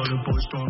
le poche-toi.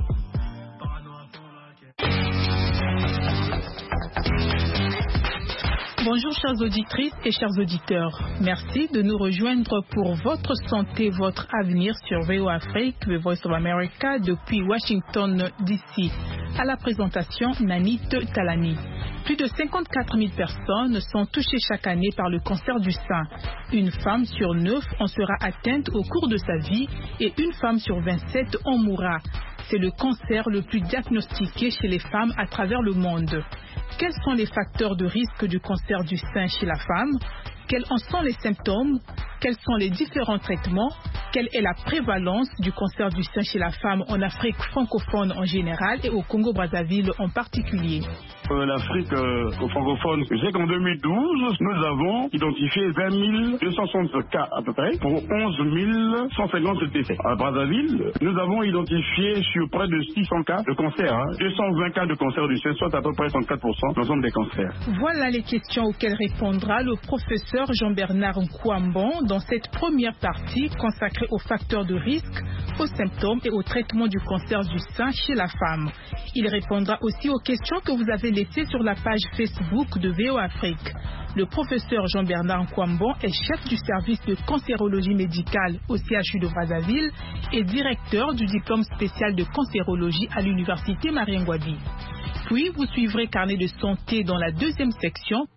Bonjour chères auditrices et chers auditeurs. Merci de nous rejoindre pour votre santé, votre avenir sur VO Afrique, The Voice of America, depuis Washington DC. À la présentation, Nanit Talani. Plus de 54 000 personnes sont touchées chaque année par le cancer du sein. Une femme sur 9 en sera atteinte au cours de sa vie et une femme sur 27 en mourra. C'est le cancer le plus diagnostiqué chez les femmes à travers le monde. Quels sont les facteurs de risque du cancer du sein chez la femme? Quels en sont les symptômes? Quels sont les différents traitements? Quelle est la prévalence du cancer du sein chez la femme en Afrique francophone en général et au Congo-Brazzaville en particulier? L'Afrique francophone, je sais qu'en 2012, nous avons identifié 20 260 cas à peu près pour 11 150 décès. À Brazzaville, nous avons identifié sur près de 600 cas de cancer, 220 cas de cancer du sein, soit à peu près 34% de l'ensemble des cancers. Voilà les questions auxquelles répondra le professeur Jean-Bernard Nkwambon dans cette première partie consacrée aux facteurs de risque, aux symptômes et au traitement du cancer du sein chez la femme. Il répondra aussi aux questions que vous avez laissées sur la page Facebook de VO Afrique. Le professeur Jean-Bernard Nkwambon est chef du service de cancérologie médicale au CHU de Brazzaville et directeur du diplôme spécial de cancérologie à l'université Marien-Ngouabi. Puis, vous suivrez Carnet de santé dans la deuxième section.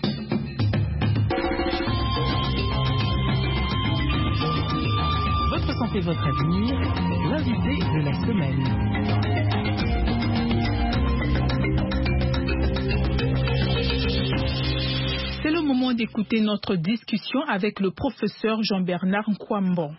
Votre santé, votre avenir, l'invité de la semaine. C'est le moment d'écouter notre discussion avec le professeur Jean-Bernard Nkwambon.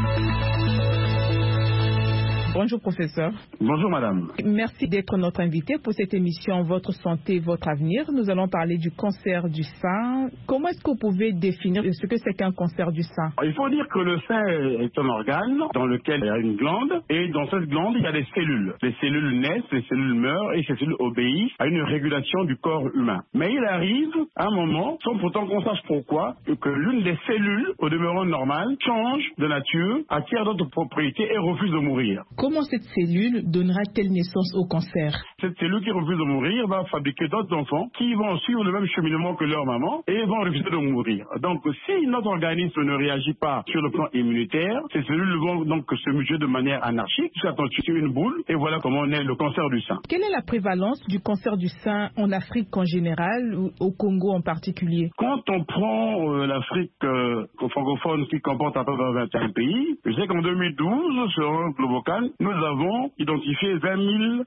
Bonjour professeur. Bonjour madame. Merci d'être notre invité pour cette émission Votre santé, votre avenir. Nous allons parler du cancer du sein. Comment est-ce que vous pouvez définir ce que c'est qu'un cancer du sein? Il faut dire que le sein est un organe dans lequel il y a une glande et dans cette glande il y a des cellules. Les cellules naissent, les cellules meurent et ces cellules obéissent à une régulation du corps humain. Mais il arrive à un moment, sans pourtant qu'on sache pourquoi, que l'une des cellules, au demeurant normale, change de nature, acquiert d'autres propriétés et refuse de mourir. Comment cette cellule donnera-t-elle naissance au cancer? Cette cellule qui refuse de mourir va fabriquer d'autres enfants qui vont suivre le même cheminement que leur maman et vont refuser de mourir. Donc, si notre organisme ne réagit pas sur le plan immunitaire, ces cellules vont donc se muter de manière anarchique jusqu'à constituer une boule et voilà comment naît le cancer du sein. Quelle est la prévalence du cancer du sein en Afrique en général ou au Congo en particulier? Quand on prend l'Afrique francophone qui comporte à peu près 21 pays, je sais qu'en 2012, sur Globocan, nous avons identifié 20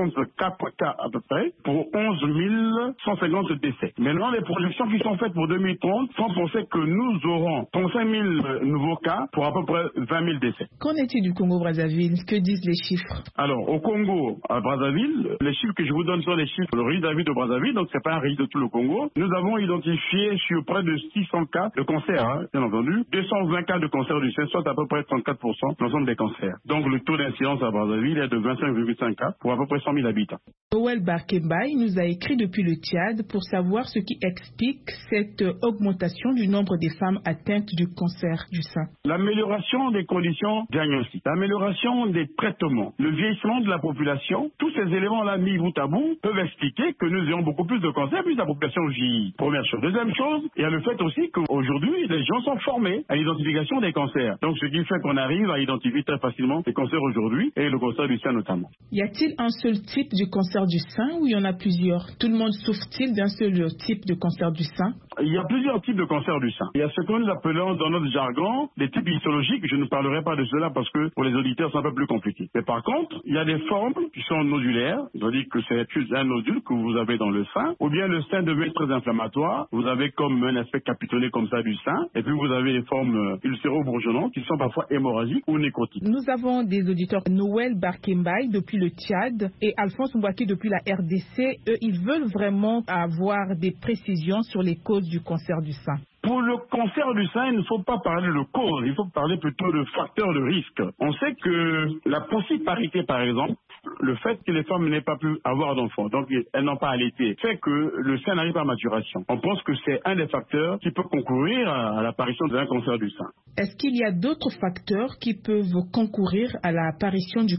264 cas à peu près pour 11 150 décès. Maintenant, les projections qui sont faites pour 2030 font penser que nous aurons 35 000 nouveaux cas pour à peu près 20 000 décès. Qu'en est-il du Congo-Brazzaville? Que disent les chiffres? Alors, au Congo, à Brazzaville, les chiffres que je vous donne sont les chiffres de registre de Brazzaville, donc c'est pas un registre de tout le Congo. Nous avons identifié sur près de 600 cas de cancer, bien entendu, 220 cas de cancer du sein, soit à peu près 34% de l'ensemble des cancers. Donc, le taux d'incidence à Brazzaville est de 25,5 cas pour à peu près 100 000 habitants. Noël Barkembaï nous a écrit depuis le Tchad pour savoir ce qui explique cette augmentation du nombre des femmes atteintes du cancer du sein. L'amélioration des conditions diagnostiques, l'amélioration des traitements, le vieillissement de la population, tous ces éléments-là mis bout à bout peuvent expliquer que nous ayons beaucoup plus de cancers puisque la population vieillit. Première chose. Deuxième chose, il y a le fait aussi qu'aujourd'hui, les gens sont formés à l'identification des cancers. Donc, ce qui fait qu'on arrive à identifier très facilement les cancers aujourd'hui et le cancer du sein notamment. Y a-t-il un seul type de cancer du sein ou il y en a plusieurs? Tout le monde souffre-t-il d'un seul type de cancer du sein? Il y a plusieurs types de cancers du sein. Il y a ce que nous appelons dans notre jargon des types histologiques. Je ne parlerai pas de cela parce que pour les auditeurs c'est un peu plus compliqué. Mais par contre, il y a des formes qui sont nodulaires. C'est-à-dire que c'est juste un nodule que vous avez dans le sein. Ou bien le sein devient très inflammatoire. Vous avez comme un aspect capitonné comme ça du sein. Et puis vous avez les formes ulcéro-bourgeonnantes qui sont parfois hémorragiques ou nécrotiques. Nous avons des auditeurs Noël Barkembaï depuis le Tchad et Alphonse Mbouaki depuis la RDC. Eux, ils veulent vraiment avoir des précisions sur les causes du cancer du sein. Pour le cancer du sein, il ne faut pas parler de cause, il faut parler plutôt de facteurs de risque. On sait que la possibilité, par exemple, le fait que les femmes n'aient pas pu avoir d'enfants, donc elles n'ont pas allaité, fait que le sein n'arrive pas à maturation. On pense que c'est un des facteurs qui peut concourir à l'apparition d'un cancer du sein. Est-ce qu'il y a d'autres facteurs qui peuvent concourir à l'apparition du